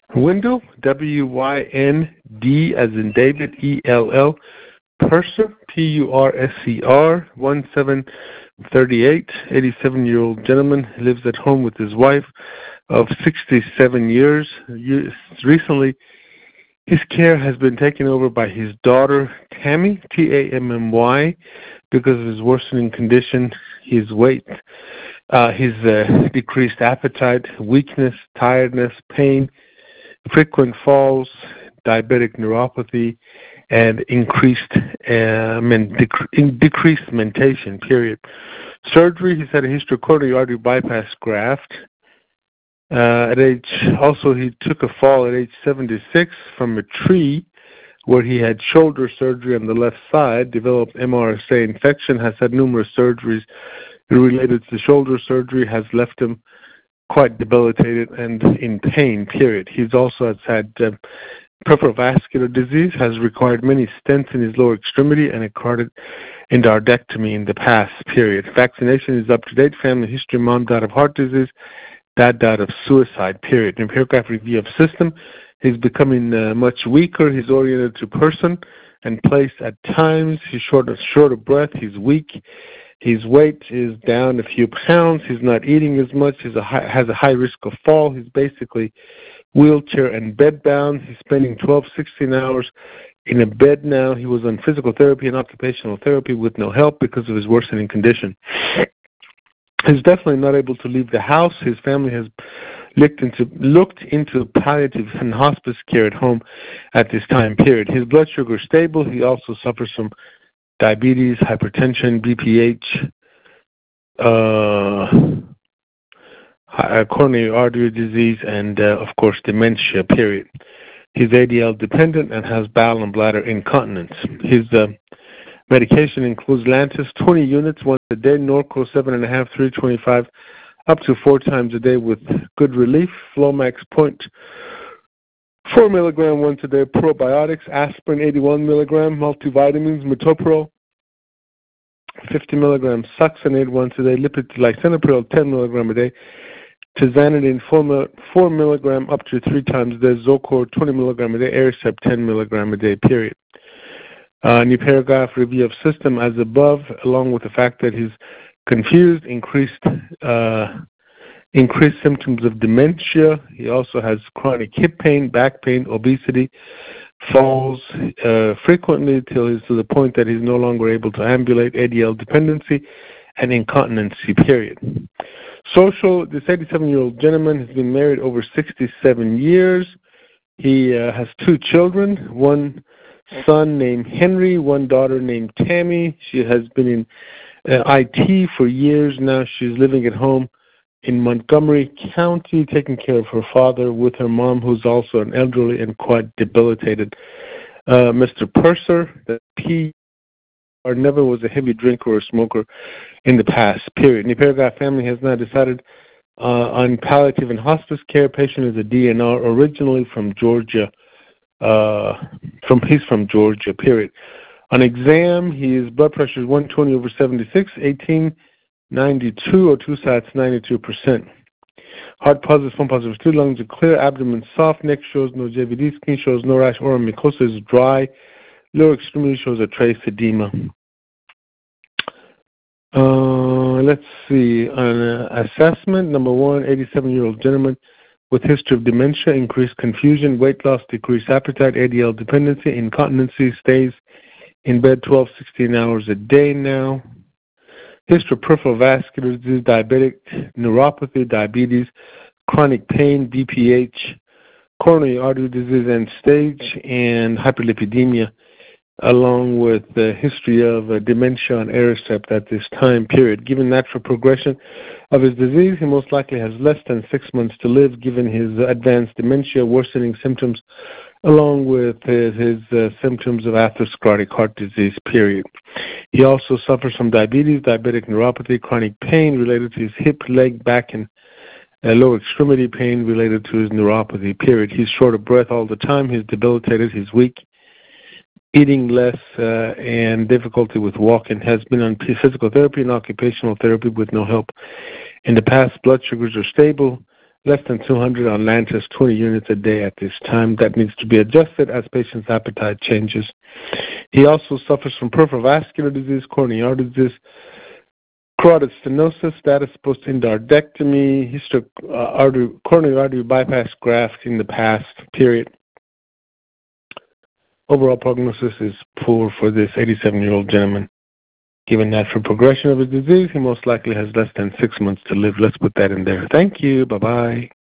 Wendell, W-Y-N-D, as in David, E-L-L, Purser, P-U-R-S-E-R, 1738, 87-year-old gentleman, lives at home with his wife of 67 years. Recently, his care has been taken over by his daughter, Tammy, T-A-M-M-Y, because of his worsening condition, his weight, his decreased appetite, weakness, tiredness, pain, frequent falls, diabetic neuropathy, and decreased mentation, period. Surgery, he's had a history of coronary artery bypass graft. He took a fall at age 76 from a tree where he had shoulder surgery on the left side, developed MRSA infection, has had numerous surgeries related to the shoulder surgery, has left him quite debilitated and in pain, period. He's also has had peripheral vascular disease, has required many stents in his lower extremity and a carotid endarterectomy in the past, period. Vaccination is up to date. Family history: mom died of heart disease, dad died of suicide, period. In paragraph review of system, he's becoming much weaker. He's oriented to person and place at times. He's short of breath. He's weak. His weight is down a few pounds. He's not eating as much. He has a high risk of fall. He's basically wheelchair and bedbound. He's spending 12, 16 hours in a bed now. He was on physical therapy and occupational therapy with no help because of his worsening condition. He's definitely not able to leave the house. His family has looked into palliative and hospice care at home at this time period. His blood sugar is stable. He also suffers from diabetes, hypertension, BPH, coronary artery disease, and, of course, dementia, period. He's ADL dependent and has bowel and bladder incontinence. His medication includes Lantus, 20 units once a day, Norco 7.5, 325, up to 4 times a day with good relief, Flomax 0.4 milligram once a day, probiotics, aspirin 81 milligram, multivitamins, metoprolol 50 milligrams, succinate once a day, lipid lisinopril 10 milligram a day, tizanidine 4 milligram up to 3 times a day, Zocor 20 milligram a day, Aricept 10 milligram a day, period. New paragraph review of system as above, along with the fact that he's confused, increased symptoms of dementia. He also has chronic hip pain, back pain, obesity, falls frequently to the point that he's no longer able to ambulate, ADL dependency, and incontinency, period. Social, this 87-year-old gentleman has been married over 67 years. He has 2 children, one son named Henry, one daughter named Tammy. She has been in IT for years now. She's living at home in Montgomery County, taking care of her father with her mom, who's also an elderly and quite debilitated. Mr. Purser, the P, or never was a heavy drinker or smoker in the past, period. The paragraph family has now decided on palliative and hospice care. Patient is a DNR, originally from Georgia. He's from Georgia, period. On exam, his blood pressure is 120 over 76, 1892, or 2 sides 92%. Heart positive, phone positive, 2 lungs are clear, abdomen soft, neck shows no JVD, skin shows no rash, oral mucosa is dry, lower extremity shows a trace edema. Let's see, on assessment, number 1, 87-year-old gentleman with history of dementia, increased confusion, weight loss, decreased appetite, ADL dependency, incontinency, stays in bed 12, 16 hours a day now. History of peripheral vascular disease, diabetic neuropathy, diabetes, chronic pain, BPH, coronary artery disease end stage, and hyperlipidemia, along with the history of dementia and Aricept at this time period. Given natural progression of his disease, he most likely has less than 6 months to live, given his advanced dementia, worsening symptoms, along with his symptoms of atherosclerotic heart disease, period. He also suffers from diabetes, diabetic neuropathy, chronic pain related to his hip, leg, back, and lower extremity pain related to his neuropathy, period. He's short of breath all the time. He's debilitated. He's weak, eating less, and difficulty with walking. Has been on physical therapy and occupational therapy with no help. In the past, blood sugars are stable. less than 200 on Lantus, 20 units a day at this time. That needs to be adjusted as patient's appetite changes. He also suffers from peripheral vascular disease, coronary artery disease, carotid stenosis, status post-endarterectomy, coronary artery bypass graft in the past period. Overall prognosis is poor for this 87-year-old gentleman. Given natural progression of his disease, he most likely has less than 6 months to live. Let's put that in there. Thank you. Bye-bye.